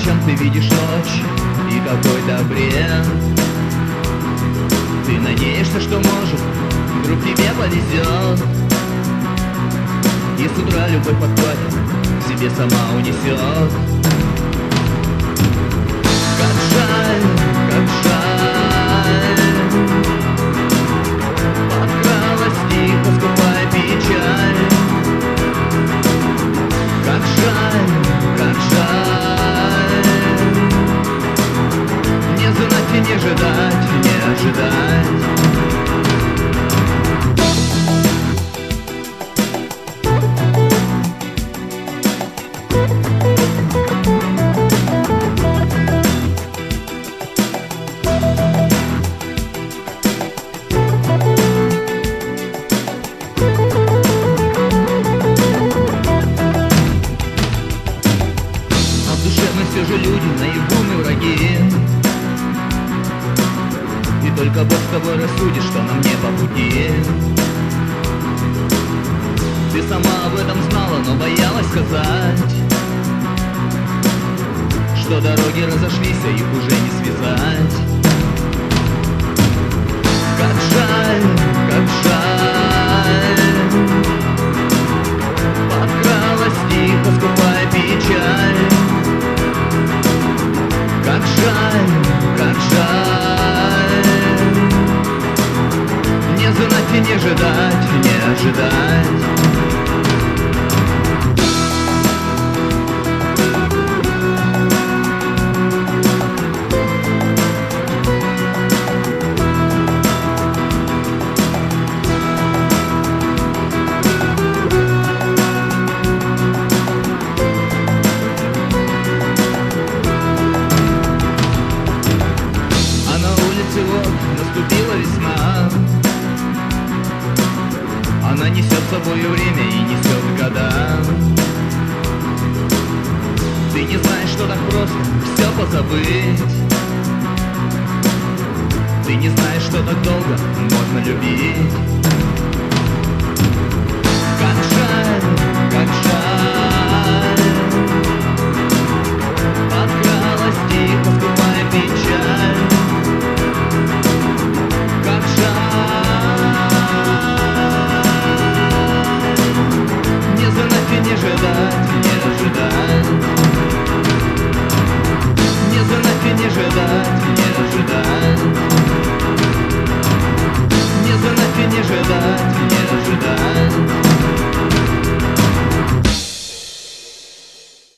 ночам ты видишь ночь и какой-то бред. Ты надеешься, что может вдруг тебе повезет, и с утра любовь подхватит, к себе сама унесет. Как жаль, как жаль, подкралась тихо, скупая печаль. Как жаль, как жаль, не знать и не ожидать, не ожидать. Все же люди наяву мы враги, и только Бог с тобой рассудит, что нам не по пути. Ты сама об этом знала, но боялась сказать, что дороги разошлись, а их уже не связать. Как жаль, как жаль, подкралась тихо, скупая печаль. Как жаль, как жаль, не знать и не ожидать, не ожидать. Наступила весна, она несет с собой время и несет года. Ты не знаешь, что так просто все позабыть. Ты не знаешь, что так долго можно любить. Как жаль, как жаль, подкралась тихо, скупая печаль. Как жаль, не знать и не ожидать, не ожидать, не знать и не ожидать.